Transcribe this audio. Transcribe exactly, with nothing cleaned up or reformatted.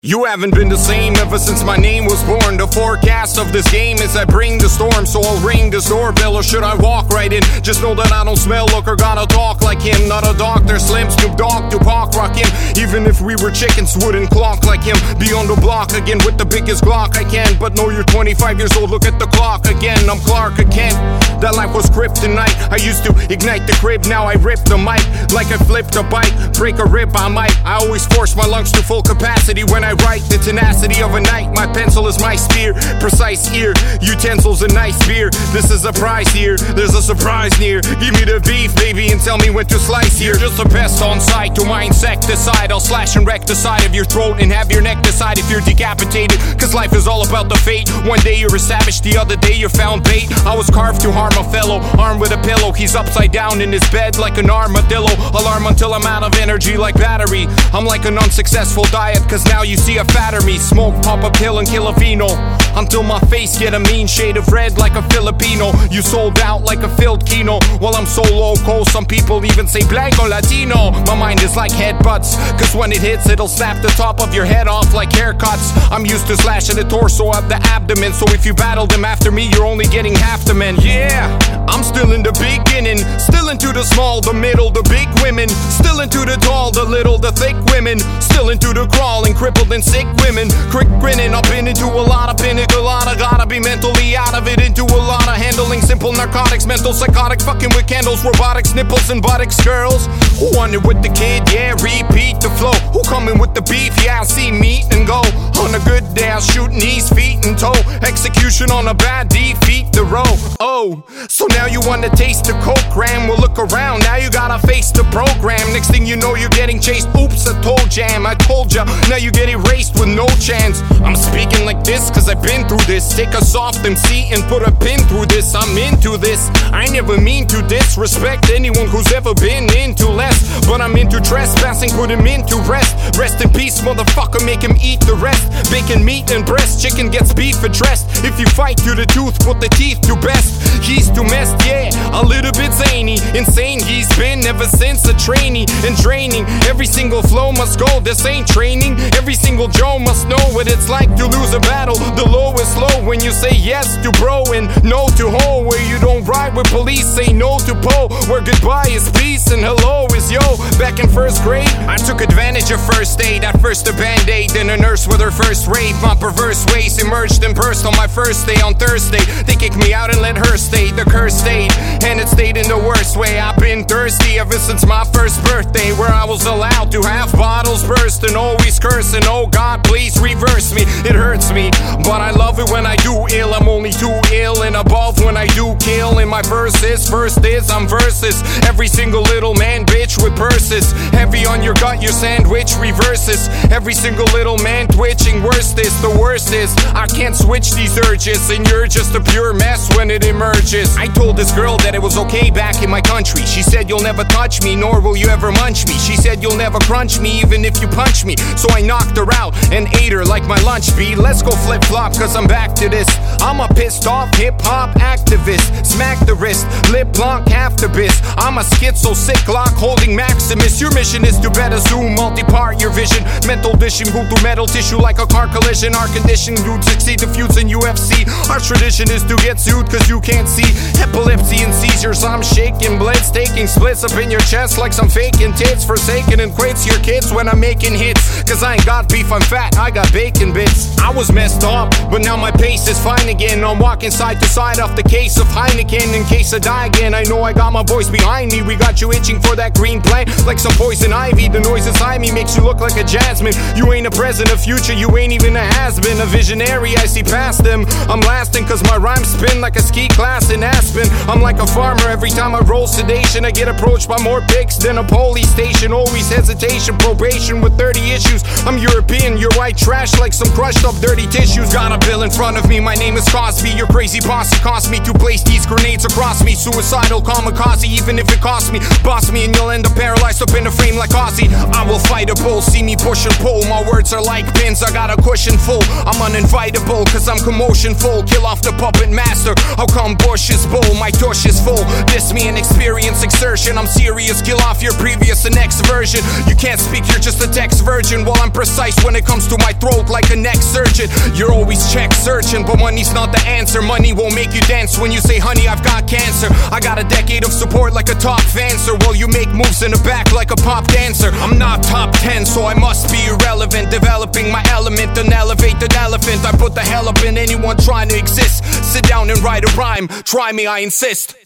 You haven't been the same ever since my name was born. The forecast of this game is I bring the storm, so I'll ring this doorbell, or should I walk right in? Just know that I don't smell, look, or gotta talk like him. Not a doctor, Slim, Snoop Dogg, Tupac, rock him. Even if we were chickens, wouldn't clock like him. Be on the block again with the biggest Glock I can. But no, you're twenty-five years old, look at the clock again. I'm Clark again. That life was kryptonite. I used to ignite the crib, now I rip the mic. Like I flipped a bike, break a rib, I might. I always force my lungs to full capacity when I write. The tenacity of a knight, my pencil is my spear. Precise ear, utensils and nice beer. This is a prize here, there's a surprise near. Give me the beef, baby, and tell me when to slice here. Just a pest on sight to my insecticide. I'll slash and wreck the side of your throat and have your neck decide if you're decapitated. Cause life is all about the fate. One day you're a savage, the other day you're found bait. I was carved to harm a fellow, armed with a pillow. He's upside down in his bed like an armadillo. Alarm until I'm out of energy like battery. I'm like an unsuccessful diet, cause now you see a fatter me. Smoke, pop a pill and kill a vino until my face get a mean shade of red like a Filipino. You sold out like a filled kino. While I'm so loco, some people even say blanco Latino. My mind is like headbutts, cause when it hits it'll snap the top of your head off like haircuts. I'm used to slashing the torso of the abdomen, so if you battle them after me you're only getting half the men. Yeah, I'm still in the beginning, still into the small, the middle, the big women, still into the tall, the little, the thick women, still into the crawling, crippled and sick women. Quick grinning, I've been into a lot of pinnacle, lot of gotta be mentally out of it, into a lot of handling simple narcotics, mental psychotic, fucking with candles, robotics, nipples and buttocks. Girls who want it with the kid, yeah, repeat the flow. Who coming with the beef, yeah, I see meat and go. On a good day I'll shoot knees, feet and toe. Execution on a bad defeat the row. Oh, so now you wanna taste the coke gram? Well, look around, now you gotta face the program. Next thing you know you're getting chased. Oops, I told jam, I told ya. Now you get erased with no chance. I'm speaking like this cause I've been through this. Take a soft M C and put a pin through this. I'm into this, I never mean to disrespect anyone who's ever been into less, but I'm into trespassing, put him into rest. Rest in peace, motherfucker, make him eat the rest. Bacon, meat and breast, chicken gets beef addressed. If you fight to the tooth, put the teeth to best. He's too messed, yeah, a little bit zany. Insane he's been ever since a trainee. And draining, every single flow must go. This ain't training, every single Joe must know what it's like to lose a battle. The low is low when you say yes to bro and no to ho. Where you don't ride with police, say no to po. Where goodbye is peace and hello is yo. Back in first grade, I took advantage of first aid. At first a band-aid, then a nurse with her first rave. My perverse ways emerged and burst on my first day on Thursday. They kicked me out and let her stay. The curse stayed, and it stayed in the worst way. I've been thirsty ever since my first birthday, where I was allowed to have bottles burst and always cursing. Oh God, please reverse me. It hurts me, but I love it when I do ill. I'm only too ill and above when I do kill. In my verses, first is I'm verses. Every single little man bitch with purses. Heavy on your gut, your sandwich reverses. Every single little man twitching. Worst is, the worst is I can't switch these urges, and you're just a pure mess when it emerges. I told this girl that it was okay back in my country. She said you'll never touch me, nor will you ever munch me. She said you'll never crunch me even if you punch me. So I knocked her out and ate her like my lunch beat. Let's go flip flop cause I'm back to this. I'm a pissed off hip hop activist. Smack the wrist, lip lock half the biz. I'm a schizo sick lock holding Maximus. Your mission is to better zoom, multi-part your vision. Mental vision, move through metal tissue like a car collision. Our condition, you'd succeed to feuds in U F C. Our tradition is to get sued cause you can't see. Epilepsy and seizures, I'm shaking blitz, taking splits up in your chest like some faking tits. Forsaken and quits your kids when I'm making hits. Cause I ain't got beef, I'm fat, I got bacon bits. I was messed up, but now my pace is fine again. I'm walking side to side off the case of Heineken. In case I die again, I know I got my boys behind me. We got you itching for that green plant like some poison ivy. The noise inside me makes you look like a jasmine. You ain't a present, a future, you ain't even a has-been. A visionary, I see past them. I'm lasting cause my rhymes spin like a ski class in Aspen. I'm like a farmer, every time I roll sedation I get approached by more pigs than a police station. Always hesitation, probation with thirty issues. I'm European, you're white trash like some crushed up dirty tissues. Got a bill in front of me, my name is Cosby. Your crazy posse cost me to place these grenades grenades across me. Suicidal kamikaze, even if it costs me. Boss me and you'll end up paralyzed up in a frame like Ozzy. I will fight a bull, see me push and pull. My words are like pins, I got a cushion full. I'm uninvitable, cause I'm commotion full. Kill off the puppet master, how come Bush is bull? My tush is full, diss me and experience exertion. I'm serious, kill off your previous and next version. You can't speak, you're just a text virgin. While I'm precise when it comes to my throat like a neck surgeon. You're always check searching, but money's not the answer. Money won't make you dance when you say, honey, I've got cancer. I got a decade of support like a top fancer, while you make moves in the back like a pop dancer. I'm not top ten, so I must be irrelevant. Developing my element, an elevated elephant. I put the hell up in anyone trying to exist. Sit down and write a rhyme, try me, I insist.